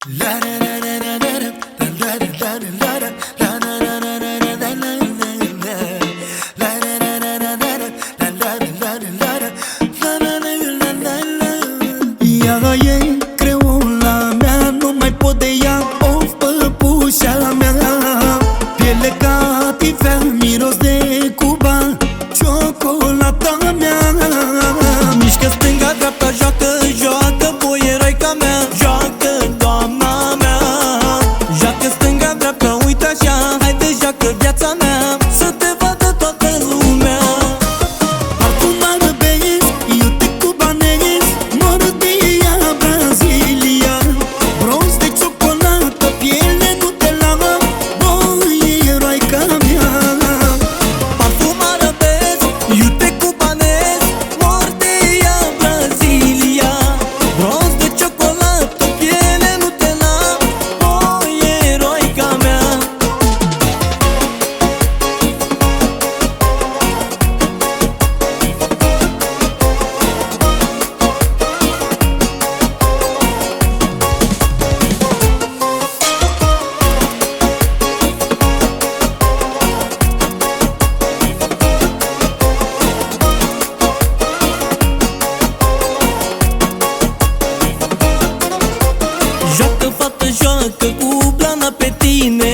Ea e creola mea, nu mai pot de ea, of, păpușa mea. Piele ca tifea, miros de Cuba, ciocolata mea. Mișcă stânga-dreapta, joacă, joacă, boieraica mea. Joacă, doamna mea. Joacă stânga-dreapta, uite așa, haide, joacă viața mea, să te vadă toată lumea. Parfumată bezi, eu te cubanez, Mordea, Brazilia. Bronz de ciocolată, piele Nutella, boieraica mea. Parfumată bezi, eu te cubanez, Mordea, Brazilia. Bronz de ciocolată, piele Nutella, boieraica mea. Joacă, fată, joacă cu blana pe tine.